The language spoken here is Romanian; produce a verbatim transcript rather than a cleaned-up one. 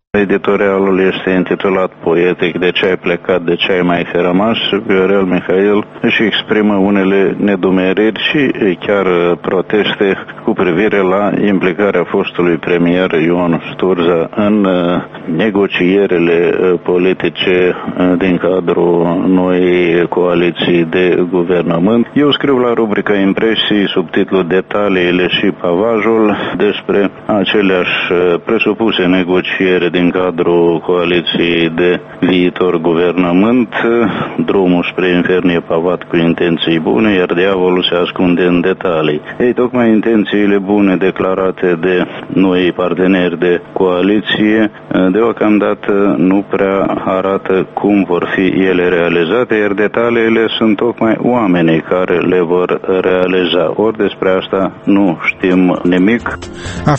Editorialul este intitulat poetic "De ce ai plecat, de ce ai mai fi rămas?" Viorel Mihail își exprimă unele nedumeriri și chiar proteste cu privire la implicarea fostului premier Ion Sturza în negocierile politice din cadrul noii coaliții de guvernământ. Eu scriu la rubrica Impresii, subtitlul Detaliile și pavajul, despre aceleași presupuse negocieri din cadrul coaliției de viitor guvernământ. Drumul spre infern e pavat cu intenții bune, iar diavolul se ascunde în detalii. Ei, tocmai intențiile bune declarate de noi parteneri de coaliție deocamdată nu prea arată cum vor fi ele realizate, iar detaliile sunt tocmai oamenii care le vor realiza. Ori despre asta nu știm nimic.